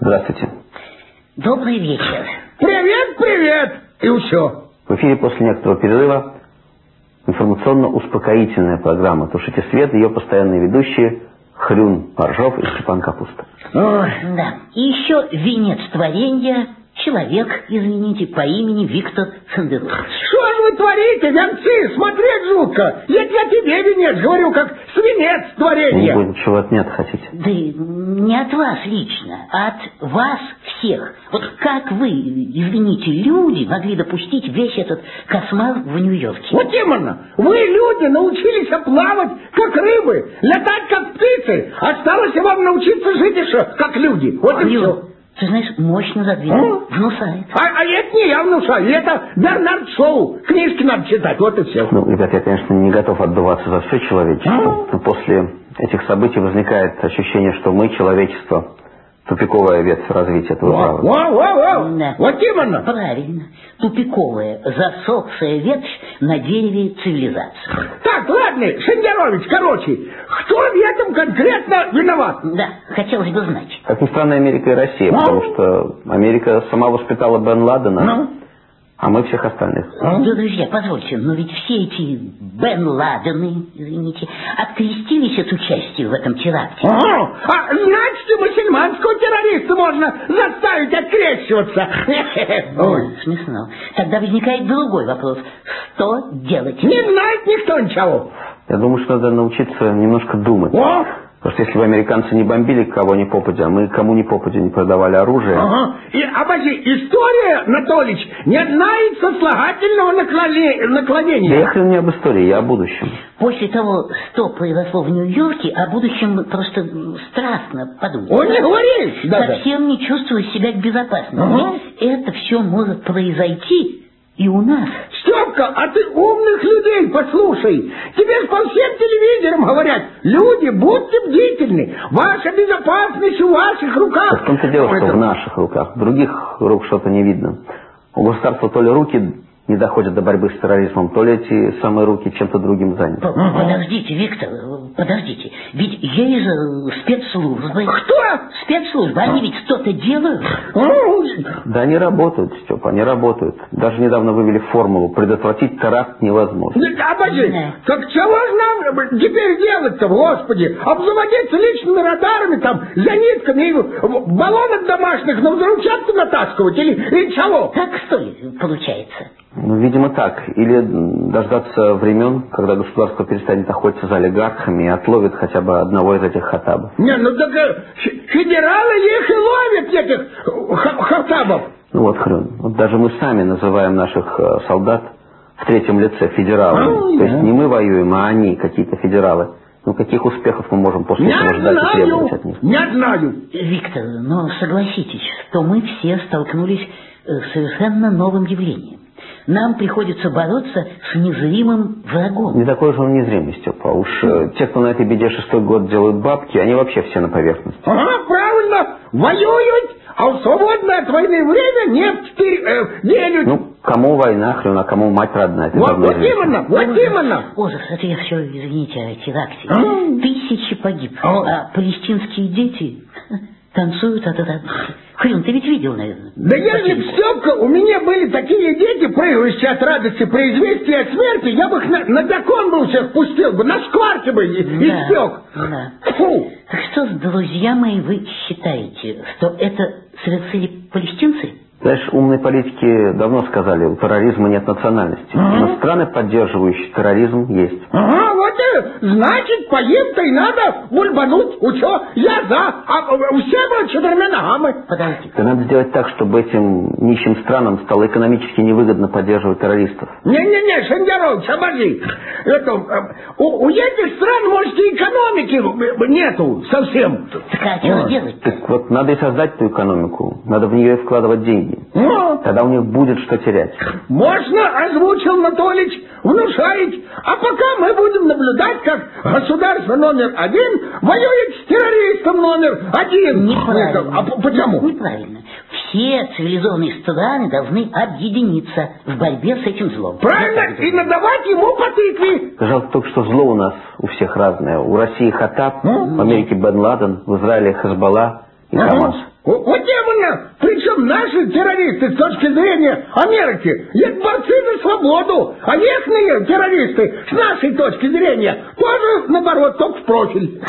Здравствуйте. Добрый вечер. Привет, привет! И все. В эфире после некоторого перерыва информационно-успокоительная программа «Тушите свет», ее постоянные ведущие Хрюн Поржов и Степан Капуста. Ой, да. И еще венец творения, человек, извините, по имени Виктор Цендеров. Что же вы творите, венцы? Смотреть жутко. Я тебе венец говорю, как свинец творения. Не будет чего отнять хотите? Да не от вас лично, а от вас всех. Вот как вы, извините, люди могли допустить весь этот кошмар в Нью-Йорке? Вот именно. Вы, люди, научились плавать, как рыбы, летать, как птицы. Осталось вам научиться жить еще, как люди. Вот и все. Ты знаешь, мощно задвинул, внушает. А это не я внушаю, это Бернард Шоу. Книжки надо читать, вот и все. Ну, ребят, я, конечно, не готов отдуваться за все человечество. Но после этих событий возникает ощущение, что мы, человечество, тупиковая ветвь развития этого права. Да. Вот именно. Правильно. Тупиковая, засохшая ветвь на дереве цивилизации. Так, ладно, Шендерович, короче, кто в этом конкретно виноват? Да, хотелось бы знать. Как ни странно, Америка и Россия, потому что Америка сама воспитала Бен Ладена, а мы всех остальных. Да, друзья, позвольте, но ведь все эти Бен Ладены, извините, открестились от участия в этом теракте. Значит, мусульманского террориста можно заставить открещиваться. Ой, смешно. Тогда возникает другой вопрос. Что делать? Не знает никто ничего. Я думаю, что надо научиться немножко думать. Потому что если бы американцы не бомбили кого ни попадя, а мы кому ни попадя не продавали оружие... И, обожди, история, Анатолич, не знает сослагательного наклонения. Да я хрен не об истории, я о будущем. После того, что произошло в Нью-Йорке, о будущем просто страстно подумать. Он не говорит даже. Совсем не чувствую себя в безопасности. Это все может произойти и у нас. Степка, а ты умных людей послушай. Тебе же по всем телевизорам говорят: люди, будьте бдительны. Ваша безопасность в ваших руках. В том-то дело, что в наших руках. В других рук что-то не видно. У государства то ли руки не доходят до борьбы с терроризмом, то ли эти самые руки чем-то другим заняты. Подождите, Виктор, подождите. Ведь есть же спецслужбы. Кто? Спецслужбы, они ведь что-то делают. Да они работают, Степа, они работают. Даже недавно вывели формулу: предотвратить теракт невозможно. Обожди, так чего же нам теперь делать-то, Господи? Обзаводиться личными радарами, там, зенитками, и баллонок домашних на взрывчатку натаскивать или чего? Так что ли получается? Ну, видимо, так. Или дождаться времен, когда государство перестанет охотиться за олигархами и отловит хотя бы одного из этих хатабов. Не, ну так федералы их и ловят, этих хатабов. Ну вот, Хрюн, вот даже мы сами называем наших солдат в третьем лице федералами. То есть не мы воюем, а они, какие-то федералы. Ну, каких успехов мы можем после этого ждать и требовать от них? Не знаю. Виктор, но согласитесь, что мы все столкнулись с совершенно новым явлением. Нам приходится бороться с незримым врагом. Не такой же он незримый, Степа. Уж те, кто на этой беде 6-й год делают бабки, они вообще все на поверхности. Правильно. Воюют, а в свободное от войны время нефть делят. Ну, кому война, Хрюн, а кому мать родная. Вот именно. Ужас, это я все, извините, о теракте. Тысячи погиб, а палестинские дети танцуют от радости. Хрюн, ты ведь видел, наверное? Да если б, Степка, у меня были такие дети, прыгающие от радости при известии о смерти, я бы их на бекон бы всех пустил бы, на шкварке бы испек. Да. Так что, друзья мои, вы считаете, что это совершили палестинцы? Знаешь, умные политики давно сказали: у терроризма нет национальности. Но страны, поддерживающие терроризм, есть. Вот и значит, по им-то и надо бульбануть. Чё? Я за, а все бы 4 ногами. Подожди. Это надо сделать так, чтобы этим нищим странам стало экономически невыгодно поддерживать террористов. Не-не-не, Шендерович, обожди. У этих стран, может, и экономики нету совсем. Так а что делать? Так вот, надо и создать эту экономику. Надо в нее и вкладывать деньги. Тогда у них будет что терять. Можно, озвучил Анатолич, внушает. А пока мы будем наблюдать, как государство номер 1 воюет с террористом номер 1. Неправильно. А почему? Неправильно. Все цивилизованные страны должны объединиться в борьбе с этим злом. Правильно, и надавать ему по тыкве. Жалко только, что зло у нас у всех разное. У России Хаттаб, в Америке Бен Ладен, в Израиле Хезболла и Хамас. Вот террористы с точки зрения Америки, есть борцы за свободу, а ихние террористы с нашей точки зрения тоже, наоборот, только в профиль.